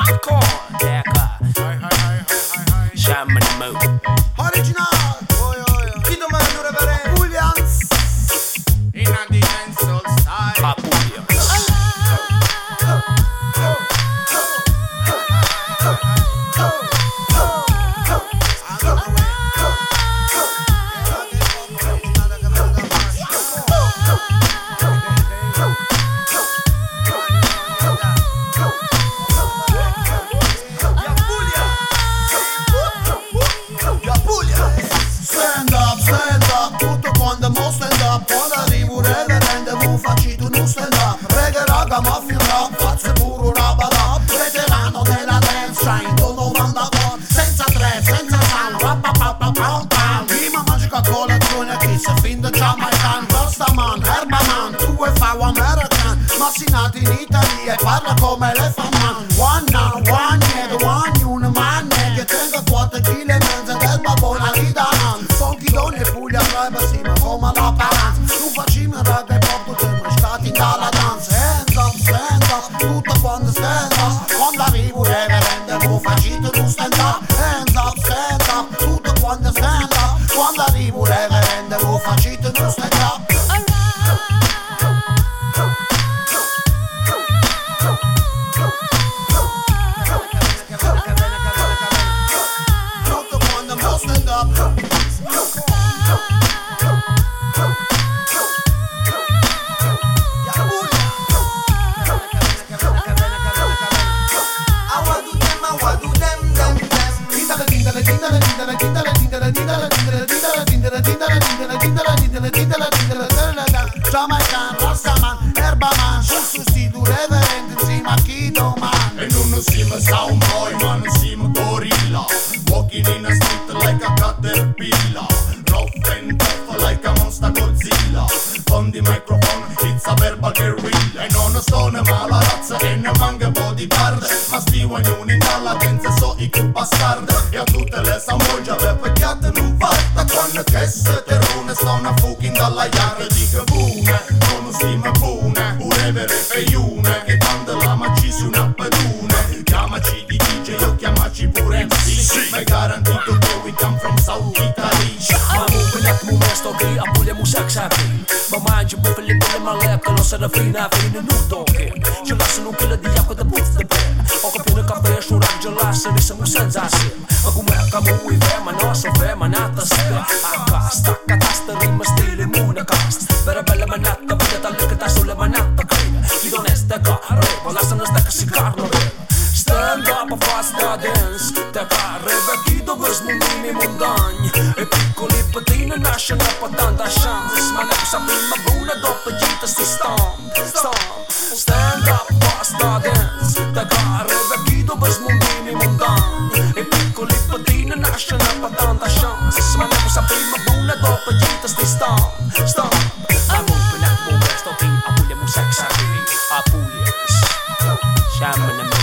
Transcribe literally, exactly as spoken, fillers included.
Con, ecco. Sciamma di mo. Original. Chi domani dovrebbe Williams. In a dancehall style. A Williams. Stand up, stand up, tutto quando mo stand up. Quando arrivo reverende, mo facci tu non stand up. Reggae, raga, mafia, rap, faccio pure una bada. Veterano della dance, cento novantaquattro. Senza tre, senza sound, rappa, pappa, pound, pound. Rima magica colazione, chi se fin da Jamaican. Rastaman, Herbaman, tu e fau American. Massinati in Italia e parla come le faman. One now, one nigga, one human man, nigga. Tengo quattro chili e mezzo del babona di Dan. Funky donne e Puglia, driver, sì, ma come la paranza. Tu facciamo raga e pop, tu sei stati dalla danza. Hands up, stand up, tutto quando stand up. Quando arrivo reverende, mo facci tu non stand up. Hands up, stand up, tutto quando stand up. Quando arrivo reverende, mo facci tu non stand up. Tutto quando mo stand up. Jamaican, Rastaman, Herbaman, sostituto reverente insieme a chi domani. E non siamo soundboy, ma non siamo gorilla. Walking in a street like a caterpillar. Rough and tough like a monster Godzilla. On the microphone, it's a verbal guerrilla. E non sto ne mala razza e ne manca bodyguard. Ma stiamo in un'inalla senza so i più bastardi. E a tutte le samoggia per pecchiate non fatta. Quando che se terrone sto una fucking dalla yard. Dico bune, non stiamo bune. Pure vere feiune, che tanto la macisi una pedune. Chiamaci di D J o chiamaci pure M C. Ma è garantito che we come from South Italy. Ma mu pinat mu mesto ki a Puglia mu saksakin. Ma mangi mu Filippine ma lepka lo Serafina fine nutokin. Jelas nu pila di acqua da puzza ben. O capire cafe su rap jelas risa mu sensasim. Ma come kamu i fema no so fema nata spe. Akast katasta rima stile mu na cast. Vera bella manata vita tal che ta sulle manata creda. Chi non è stecca reba la sana stecca si carno reba. Stand up a fasta dance. Te carreva chi dov'es mu minimum dagni. E piccoli patine nascono a tanta chance. Ma ne sa prima buona dopo gita si stomp, stomp. Stand up a fasta dance. Te carreva chi dov'es mu minimum dagni. E piccoli patine nascono a tanta chance. Ma ne sa prima buona dopo gita si stomp, stomp. Ma mu pinat mu mesto ki a Puglia mu saksakin. A Puglia Sciamma